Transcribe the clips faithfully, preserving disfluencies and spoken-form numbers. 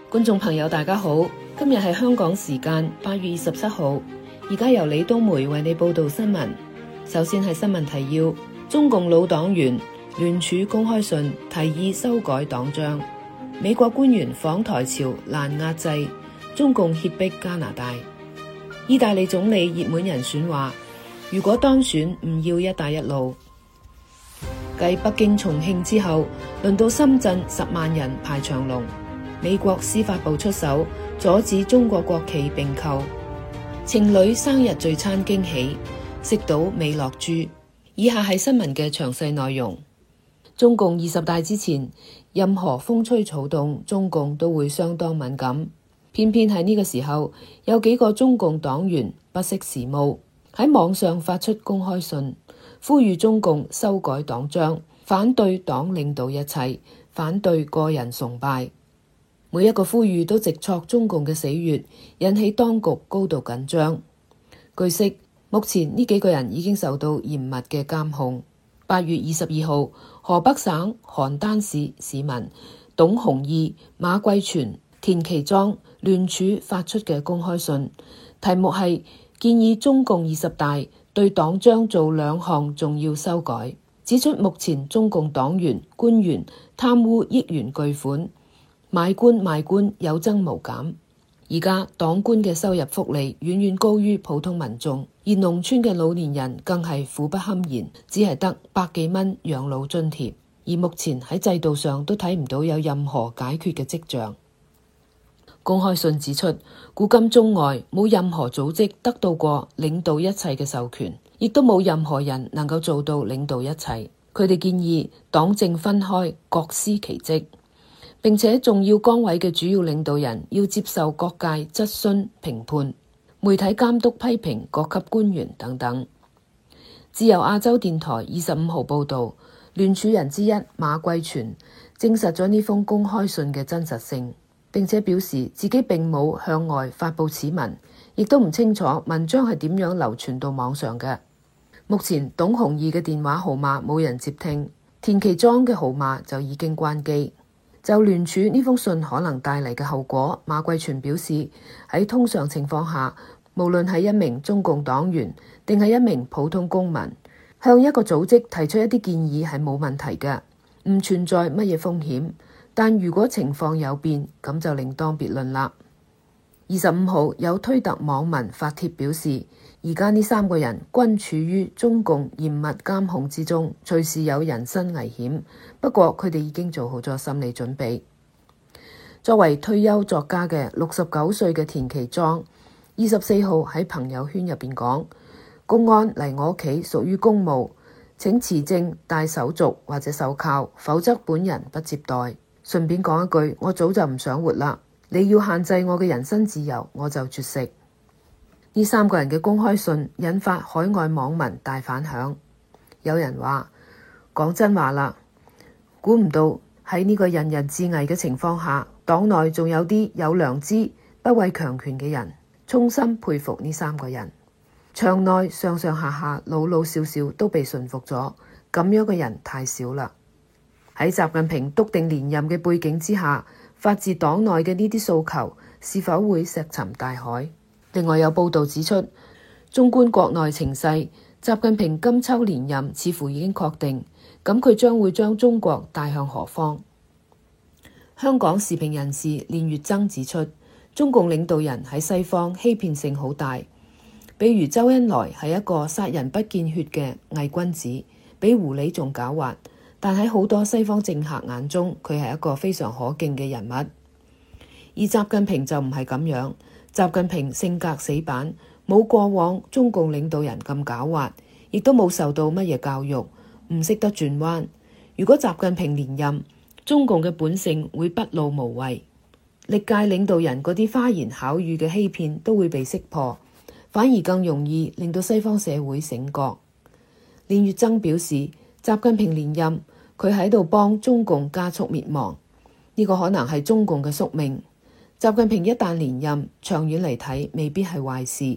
觀眾朋友大家好，今日係香港時間八月二十七號，而家由李冬梅為你報道新聞。首先係新聞提要：中共老黨員聯署公開信提議修改黨章；美國官員訪台潮難壓制，中共脅迫加拿大；意大利總理熱門人選話，如果當選唔要一帶一路。繼北京、重慶之後，輪到深圳十萬人排長龍。美國司法部出手阻止中國國旗併購。情侶生日聚餐驚喜，食到美樂珠。以下係新聞嘅詳細內容。中共二十大之前，任何風吹草動，中共都會相當敏感。偏偏喺呢個時候，有幾個中共黨員不識時務，喺網上發出公開信，呼籲中共修改黨章，反對黨領導一切，反對個人崇拜。每一個呼籲都直戳中共嘅死穴，引起當局高度緊張。據悉，目前呢幾個人已經受到嚴密嘅監控。八月二十二號，河北省邯鄲市市民董洪義、馬貴全、田其莊聯署發出嘅公開信，題目係建議中共二十大對黨章做兩項重要修改，指出目前中共黨員官員貪污億元巨款，買官賣官有增無減，而家黨官嘅收入福利遠遠高於普通民眾，而農村嘅老年人更係苦不堪言，只係得百幾蚊養老津貼，而目前喺制度上都睇唔到有任何解決嘅跡象。公開信指出，古今中外冇任何組織得到過領導一切嘅授權，亦都冇任何人能夠做到領導一切。佢哋建議黨政分開，各司其職。並且重要崗位嘅主要領導人要接受各界質詢評判、媒體監督批評各級官員等等。自由亞洲電台二十五號報道，聯署人之一馬貴全證實咗呢封公開信嘅真實性，並且表示自己並冇向外發佈此文，亦都唔清楚文章係點樣流傳到網上嘅。目前董洪義嘅電話號碼冇人接聽，田其莊嘅號碼就已經關機。就聯署呢封信可能帶嚟嘅後果，馬貴全表示喺通常情況下，無論係一名中共黨員定係一名普通公民，向一個組織提出一啲建議係冇問題嘅，唔存在乜嘢風險。但如果情況有變，咁就另當別論啦。二十五號有推特網民發帖表示，而家呢三個人均處於中共嚴密監控之中，隨時有人身危險。不過佢哋已經做好咗心理準備。作為退休作家嘅六十九歲嘅田其莊，二十四號喺朋友圈入邊講：公安嚟我屋企屬於公務，請持證帶手續或者手銬，否則本人不接待。順便講一句，我早就唔想活啦，你要限制我嘅人身自由，我就絕食。呢三個人嘅公開信引發海外網民大反響。有人話：講真話啦，估唔到喺呢個人人自危嘅情況下，黨內仲有啲有良知、不畏強權嘅人，衷心佩服呢三個人。場內上上下下老老少少都被馴服咗，咁樣嘅人太少啦。喺習近平篤定連任嘅背景之下，發自黨內嘅呢啲訴求是否會石沉大海？另外有報道指出，縱觀國內情勢，習近平今秋連任似乎已經確定，咁佢將會將中國帶向何方？香港時評人士練乙錚指出，中共領導人喺西方欺騙性好大，比如周恩來係一個殺人不見血嘅偽君子，比狐狸仲狡猾，但喺好多西方政客眼中，佢係一個非常可敬嘅人物。而習近平就唔係咁樣。習近平性格死板，冇過往中共領導人咁狡猾，亦都冇受到乜嘢教育，唔識得轉彎。如果習近平連任，中共嘅本性會不露無遺，歷屆領導人嗰啲花言巧語嘅欺騙都會被識破，反而更容易令到西方社會醒覺。練乙錚表示，習近平連任，佢喺度幫中共加速滅亡，呢個可能係中共嘅宿命。習近平一旦連任，長遠嚟睇未必係壞事。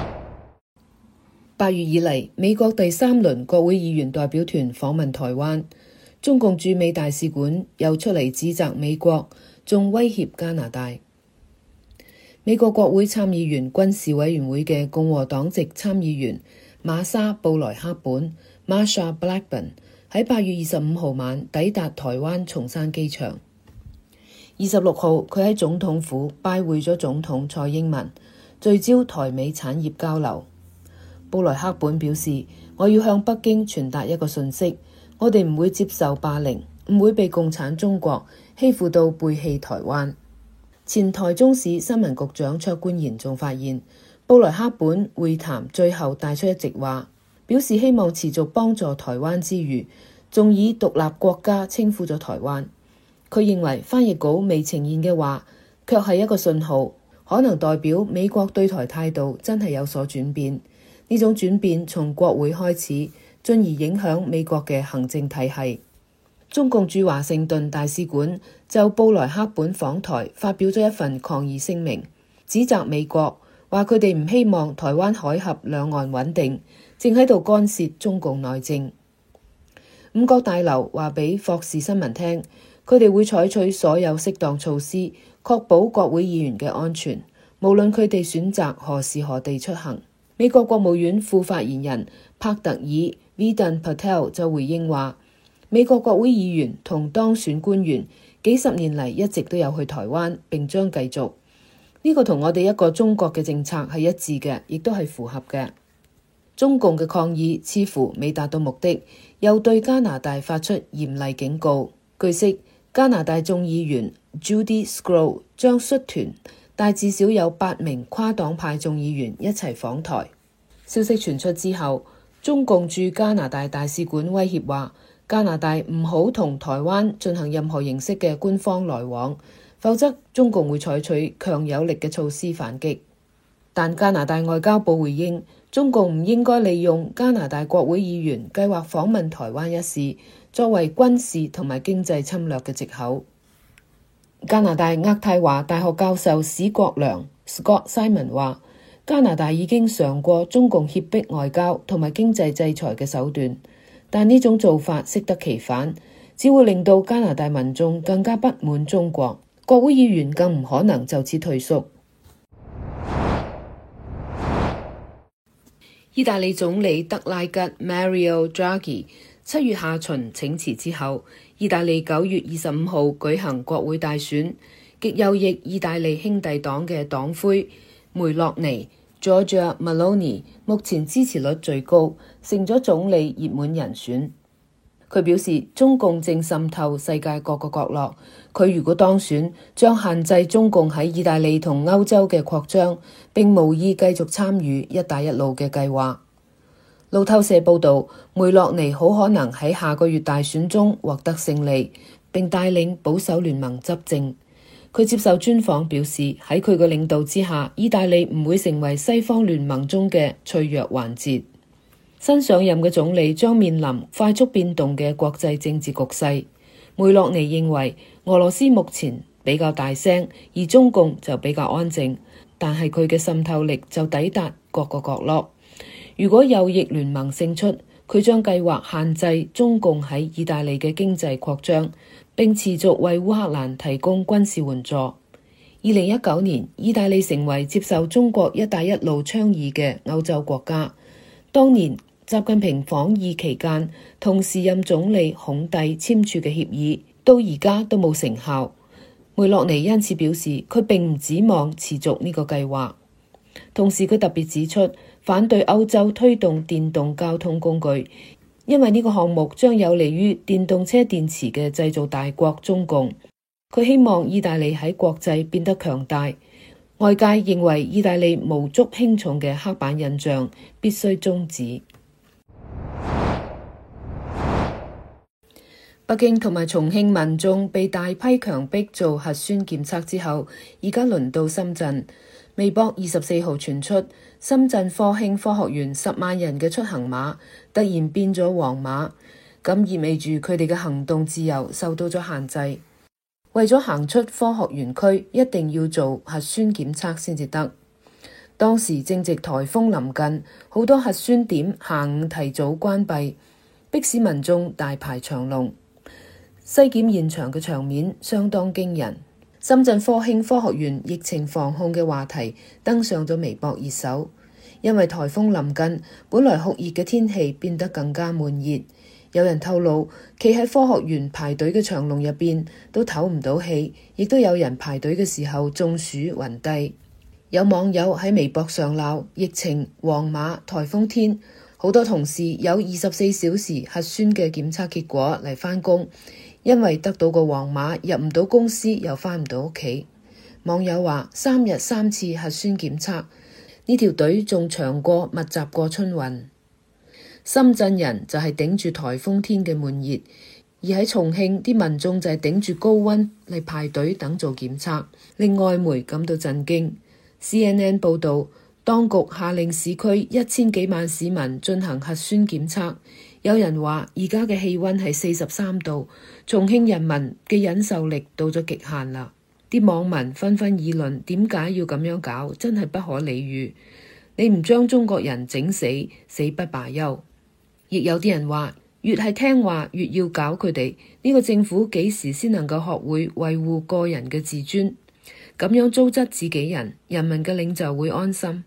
八月以嚟，美國第三輪國會議員代表團訪問台灣， 中共駐美大使館又出嚟指責美國，仲威脅加拿大。美國國會參議員軍事委員會嘅共和黨籍參議員瑪莎布萊克本 Marsha Blackburn 喺八月二十五號晚抵達台灣松山機場。二十六號，佢喺總統府拜會咗總統蔡英文，聚焦台美產業交流。布萊克本表示，我要向北京傳達一個訊息，我哋唔會接受霸凌，唔會被共產中國欺負到背棄台灣。前台中市新聞局長卓冠賢仲發現，布萊克本會談最後帶出一席話，表示希望持續幫助台灣之餘，仲以獨立國家稱呼咗台灣。佢認為翻譯稿未呈現嘅話，卻係一個信號，可能代表美國對台態度真係有所轉變。呢種轉變從國會開始，進而影響美國嘅行政體系。中共駐華盛頓大使館就布萊克本訪台發表咗一份抗議聲明，指責美國，話佢哋唔希望台灣海峽兩岸穩定，正喺度干涉中共內政。五角大樓話俾霍士新聞聽，佢哋會採取所有適當措施，確保國會議員嘅安全，無論佢哋選擇何時何地出行。美國國務院副發言人帕特爾 Vedant Patel 就回應話，美國國會議員同當選官員幾十年嚟一直都有去台灣，並將繼續。呢個同我哋一個中國嘅政策係一致嘅，亦都係符合嘅。中共嘅抗議似乎未達到目的，又對加拿大發出嚴厲警告。據悉，加拿大眾議員 Judy Sgro 將率團帶至少有八名跨黨派眾議員一齊訪台。消息傳出之後，中共駐加拿大大使館威脅話，加拿大唔好同台灣進行任何形式嘅官方來往，否則中共會採取強有力嘅措施反擊。但加拿大外交部回應，中共唔應該利用加拿大國會議員計劃訪問台灣一事作為軍事同埋經濟侵略嘅藉口。加拿大渥太華大學教授史國良 Scott Simon 話，加拿大已經嘗過中共脅迫外交同埋經濟制裁嘅手段，但呢種做法適得其反，只會令到加拿大民眾更加不滿中國，國會議員更唔可能就此退縮。意大利總理德拉吉 Mario Draghi 七月下旬請辭之後，意大利九月二十五號舉行國會大選，極右翼意大利兄弟黨嘅黨魁梅洛尼 Giorgia Meloni 目前支持率最高，成咗總理熱門人選。佢表示，中共正滲透世界各個角落，佢如果當選，將限制中共喺意大利同歐洲嘅擴張，並無意繼續參與一帶一路嘅計劃。路透社報道，梅洛尼好可能喺下個月大選中獲得勝利，並帶領保守聯盟執政。佢接受專訪表示，喺佢嘅領導之下，意大利唔會成為西方聯盟中嘅脆弱環節。新上任嘅總理將面臨快速變動嘅國際政治局勢。梅洛尼認為俄羅斯目前比較大聲，而中共就比較安靜，但係佢嘅滲透力就抵達各個角落。如果右翼聯盟勝出，佢將計劃限制中共喺意大利嘅經濟擴張，並持續為烏克蘭提供軍事援助。二零一九年，意大利成為接受中國一帶一路倡議嘅歐洲國家。當年習近平訪意期間，同時任總理孔蒂簽署嘅協議，到而家都冇成效。梅洛尼因此表示，佢並唔指望持續呢個計劃。同時，佢特別指出，反對歐洲推動電動交通工具，因為呢個項目將有利於電動車電池嘅製造大國中共。佢希望意大利喺國際變得強大。外界認為意大利無足輕重嘅刻板印象必須終止。北京同埋重慶民眾被大批強迫做核酸檢測之後，而家輪到深圳。微博二十四號傳出，深圳科興科學園十萬人嘅出行碼突然變咗黃碼，咁意味住佢哋嘅行動自由受到咗限制。為咗行出科學園區，一定要做核酸檢測先至得。當時正值颱風臨近，好多核酸點下午提早關閉，迫使民眾大排長龍。 篩檢現場嘅場面相當驚人。深圳科興科學園疫情防控嘅話題登上咗微博熱搜，因為颱風臨近，本來酷熱嘅天氣變得更加悶熱。有人透露，企喺科學園排隊嘅長龍入邊都唞唔到氣，亦都有人排隊嘅時候中暑暈低。有網友喺微博上鬧疫情、黃碼、颱風天，好多同事有二十四小時核酸嘅檢測結果嚟返工，因為得到個黃碼入唔到公司又返唔到屋企。網友話三日三次核酸檢測，呢條隊仲長過密集過春運。深圳人就係頂住颱風天嘅悶熱，而喺重慶啲民眾就係頂住高溫嚟排隊等做檢測，令外媒感到震驚。C N N 報導，當局下令市區一千幾萬市民進行核酸檢測。有人話而家嘅氣溫係四十三度，重慶人民嘅忍受力到咗極限啦。啲網民紛紛議論點解要咁樣搞，真係不可理喻。你唔將中國人整死，死不罷休。亦有啲人話，越係聽話越要搞佢哋。呢個政府幾時先能夠學會維護個人嘅自尊？咁樣糟質自己人，人民嘅領袖會安心？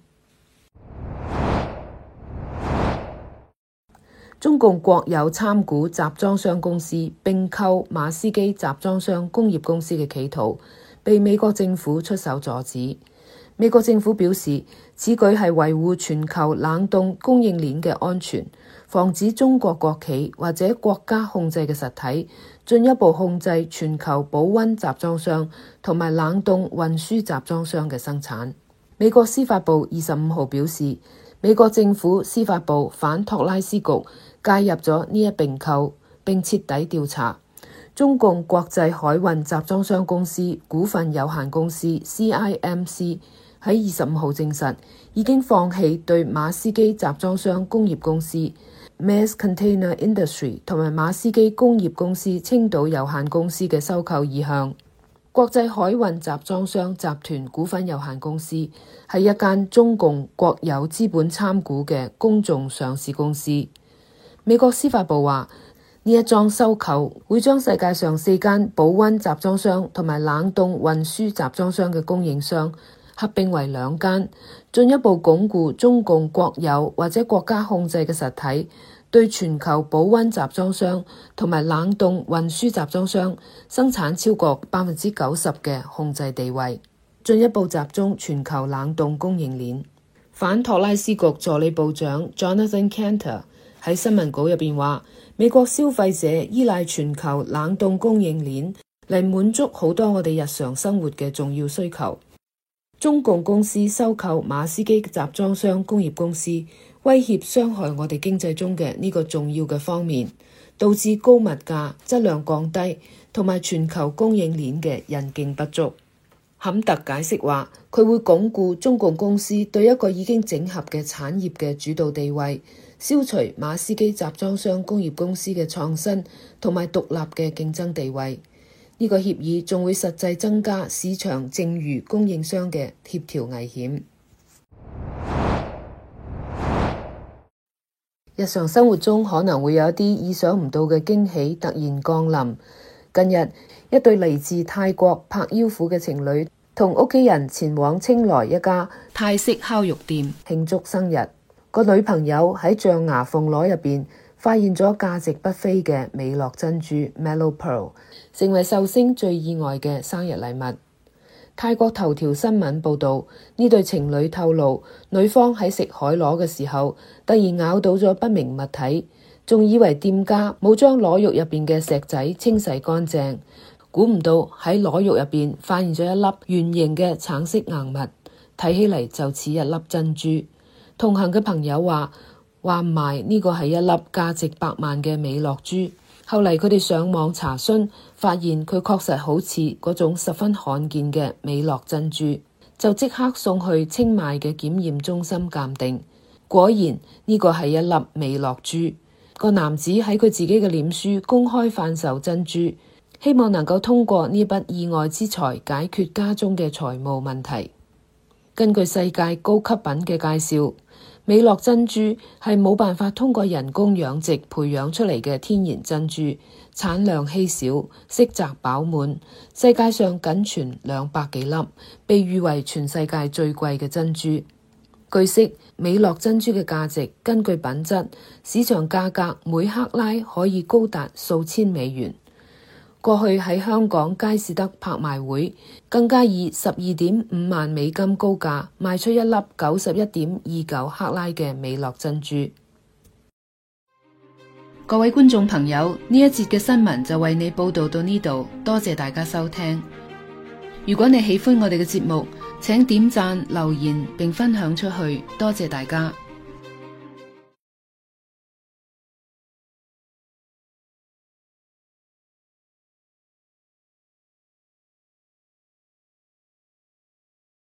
中共國有參股集裝箱公司併購馬士基集裝箱工業公司嘅企圖，被美國政府出手阻止。美國政府表示，此舉係維護全球冷凍供應鏈嘅安全，防止中國國企或者國家控制嘅實體進一步控制全球保溫集裝箱同埋冷凍運輸集裝箱嘅生產。美國司法部二十五號表示，美國政府司法部反托拉斯局介入咗呢一併購，並徹底調查。中共國際海運集裝箱公司股份有限公司 C I M C 喺二十五號證實，已經放棄對馬士基集裝箱工業公司 Maersk Container Industry 同埋馬士基工業公司青島有限公司嘅收購意向。國際海運集裝箱集團股份有限公司係一間中共國有資本參股嘅公眾上市公司。美國司法部話，呢一樁收購會將世界上四間保溫集裝箱同埋冷凍運輸集裝箱嘅供應商合併為兩間，進一步鞏固中共國有或者國家控制嘅實體對全球保溫集裝箱同埋冷凍運輸集裝箱生產超過百分之九十嘅控制地位，進一步集中全球冷凍供應鏈。反托拉斯局助理部長 Jonathan Kanter 喺新聞稿入邊話，美國消費者依賴全球冷凍供應鏈嚟滿足好多我哋日常生活嘅重要需求。中共公司收購馬士基集裝箱工業公司，威脅傷害我哋經濟中嘅呢個重要嘅方面，導致高物價、質量降低同埋全球供應鏈嘅韌勁不足。坎特解釋話，佢會鞏固中共公司對一個已經整合嘅產業嘅主導地位，消除馬士基集裝箱工業公司嘅創新同埋獨立嘅競爭地位。呢個協議仲會實際增加市場剩餘供應商嘅協調危險。日常生活中可能會有一啲意想唔到嘅驚喜突然降臨。近日，一對嚟自泰國柏腰府嘅情侶同屋企人前往清萊一家泰式烤肉店慶祝生日。個女朋友喺象牙鳳螺入邊發現咗價值不菲嘅美樂珍珠 Mellow Pearl， 成為壽星最意外嘅生日禮物。泰國頭條新聞報道，呢對情侶透露，女方喺食海螺嘅時候突然咬到咗不明物體，仲以為店家冇將螺肉入邊嘅石仔清洗乾淨，估唔到喺螺肉入邊發現咗一粒圓形嘅橙色硬物，睇起嚟就似一粒珍珠。同行嘅朋友話，話唔埋呢個係一粒價值百萬嘅美樂珠。後嚟佢哋上網查詢，發現佢確實好似嗰種十分罕見嘅美樂珍珠，就即刻送去清邁嘅檢驗中心鑑定。果然呢個係一粒美樂珠。個男子喺佢自己嘅臉書公開販售珍珠，希望能夠通過呢筆意外之財解決家中嘅財務問題。根據世界高級品嘅介紹，美樂珍珠係冇辦法通過人工養殖培養出嚟嘅天然珍珠， 產量稀少，色澤飽滿，世界上僅存兩百幾粒，被譽為全世界最貴嘅珍珠。據悉，美樂珍珠嘅價值根據品質，市場價格每克拉可以高達數千美元。過去喺香港佳士得拍賣會，更加以十二點五萬美金高價賣出一粒九十一點二九克拉嘅美樂珍珠。各位觀眾朋友，呢一節嘅新聞就為你報道到呢度，多謝大家收聽。如果你喜歡我哋嘅節目，請點讚、留言並分享出去，多謝大家。